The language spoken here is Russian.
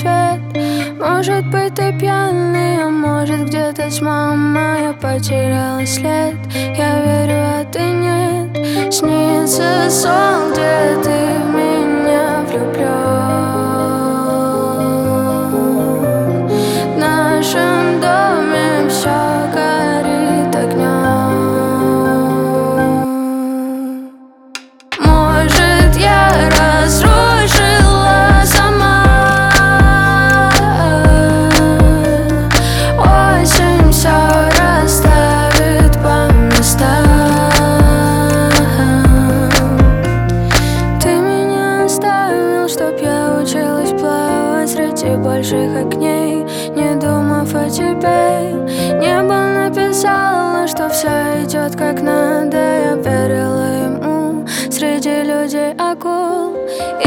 свет. Может быть, ты пьяный, а может, где-то тьма моя потеряла след. Я верю, а ты нет. Снится сон, где ты в меня влюблен. В нашем доме все горит огнем. Может, я разрушила сама. Осень все расставит по местам. Ты меня оставил, чтоб я училась плавать среди больших огней, не думав о тебе. Небо написало, что все идет как надо. Я верила ему среди людей акул.